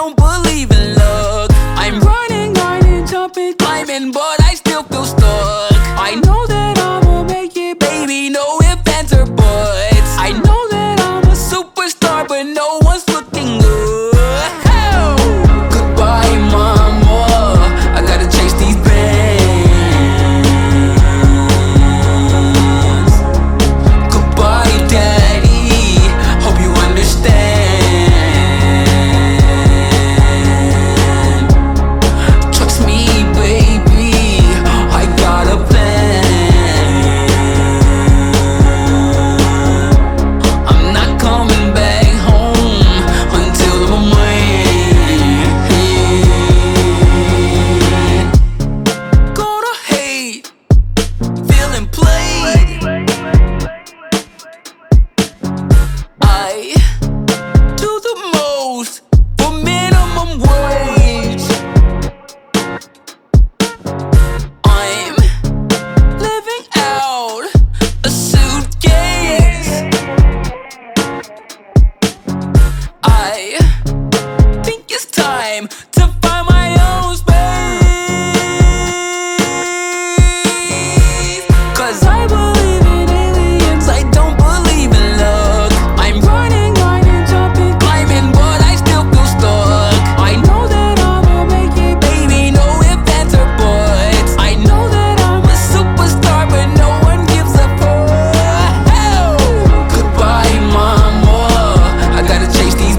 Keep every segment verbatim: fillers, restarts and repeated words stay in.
don't believe in luck. I'm running, grinding, jumping, climbing, but I still feel stuck. I know that I'ma make it, baby, no ifs, ands, or buts. I know that I'm a superstar, but no one's looking good. Oh. Goodbye, mama, I gotta chase these bands. Goodbye, daddy, hope you understand. Trust me, baby, I got a plan. I'm not coming back home until I'm a man. Gonna hate, feeling played. I do the most for minimum wage. I'm living out a suitcase. I think it's time to find my own space. Cause I believe in aliens, I don't believe in luck. I'm running, grinding, jumping, climbing, but I still feel stuck. I know that I'ma make it, baby, no ifs, ands, or buts. I know that I'm a superstar, but no one gives a fuck. Goodbye, mama, I gotta chase these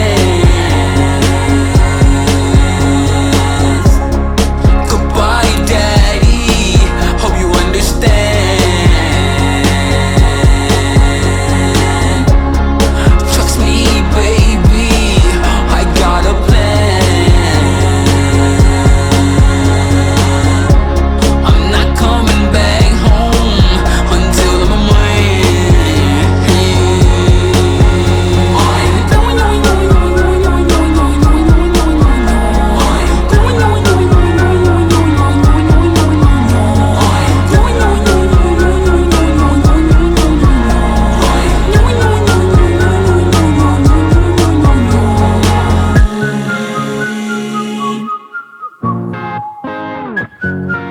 bands. Goodbye, daddy, hope you understand. Trust me, baby, I got a plan. I'm not coming back home until I'm a man. I'm going, going, going, going, going, going, going, going, going, going, going, going. I'm going, going, going, going, going, going, going, going, going, going, going, going, going. I'm going, going, going, going, going, going, going, going, going, going, going, going, going. I'm going, going, going, going, going, going, going, going, going, going.